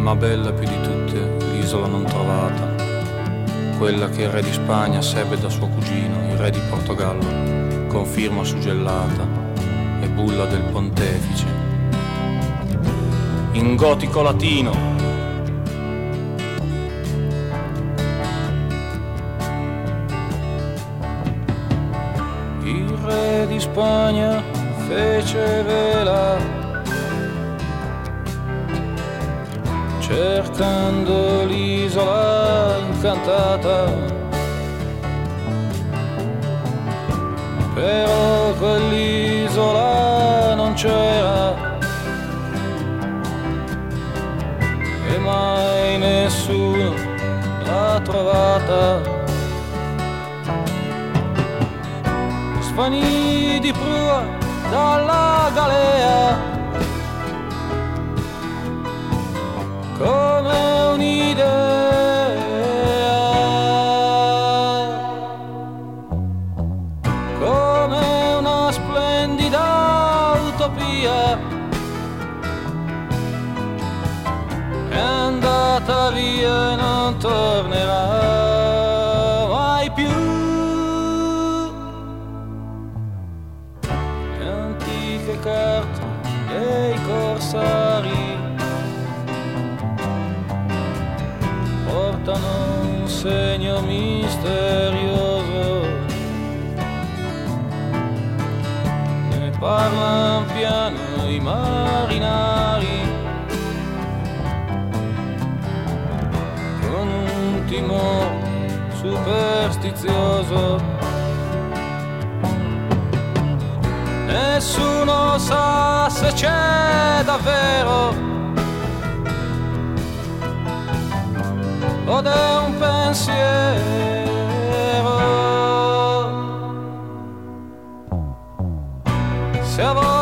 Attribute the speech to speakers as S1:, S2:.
S1: ma bella più di tutte l'isola non trovata, quella che il re di Spagna sebbe da suo cugino, il re di Portogallo, con firma suggellata e bulla del pontefice. In gotico latino, il re di Spagna fece vela, cercando l'isola incantata, però quell'isola non c'era e mai nessuno l'ha trovata. Svanì di prua dalla galea come un'idea, come una splendida utopia, è andata via e non tornerà mai più. Le antiche carte dei corsari portano un segno misterioso, ne parlano piano i marinai, con un timore superstizioso. Nessuno sa se c'è davvero od è un pensiero. Se a voi